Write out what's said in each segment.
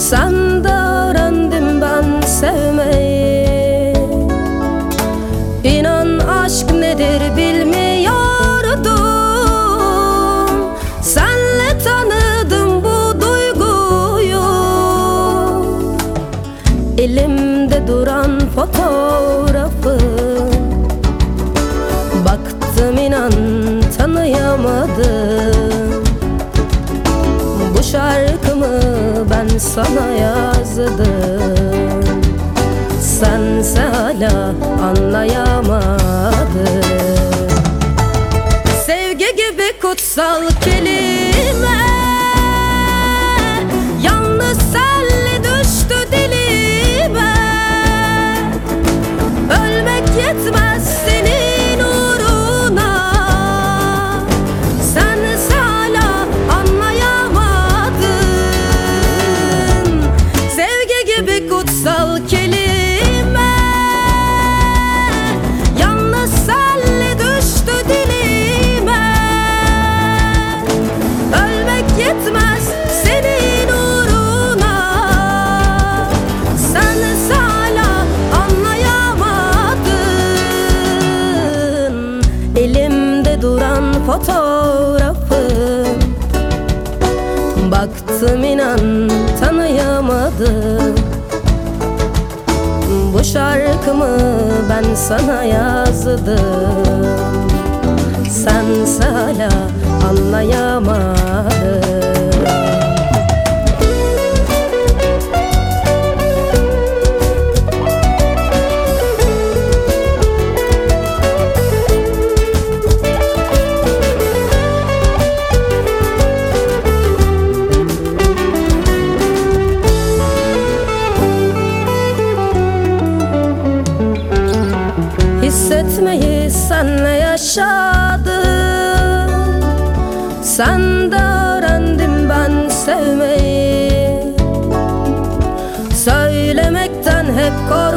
Sende öğrendim ben sevmeyi. İnan aşk nedir bilmiyordum. Senle tanıdım bu duyguyu. Elimde duran fotoğrafı, baktım inan tanıyamadım. Bu şarkımı ben sana yazdım, sense hala anlayamadın. Sevgi gibi kutsal kelime yalnız senle düştü dilime. Ölmek yetmez senin uğruna, sense hala anlayamadın. Sevgi gibi kutsal kelime yalnız senle düştü dilime. Ölmek yetmez senin uğruna, sense hala anlayamadın. Elimde duran fotoğrafı, baktım inan tanıyamadım. Bu şarkımı ben sana yazdım, sense hala anlayamadın. Hissetmeyi senle yaşadım, sende öğrendim ben sevmeyi. Söylemekten hep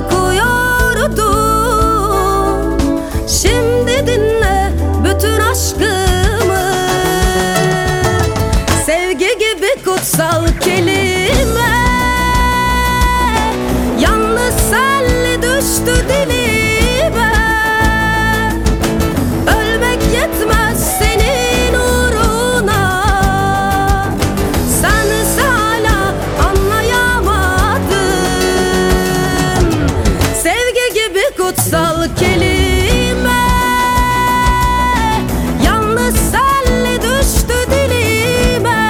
korkuyordum, şimdi dinle bütün aşkımı. Sevgi gibi kutsal kelime yalnız senle düştü dilime. Ölmek yetmez senin uğruna, sense hala anlayamadın. Sevgi gibi kutsal kelime yalnız senle düştü dilime.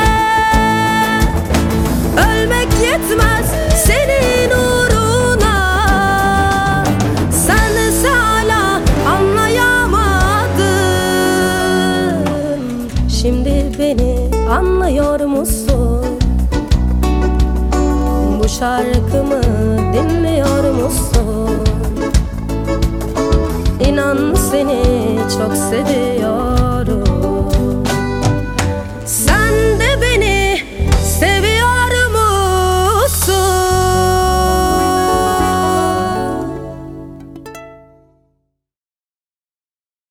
Ölmek yetmez senin uğruna, sense hala anlayamadın. Şimdi beni anlıyor musun? Bu şarkımı dinliyor musun? İnan seni çok seviyorum.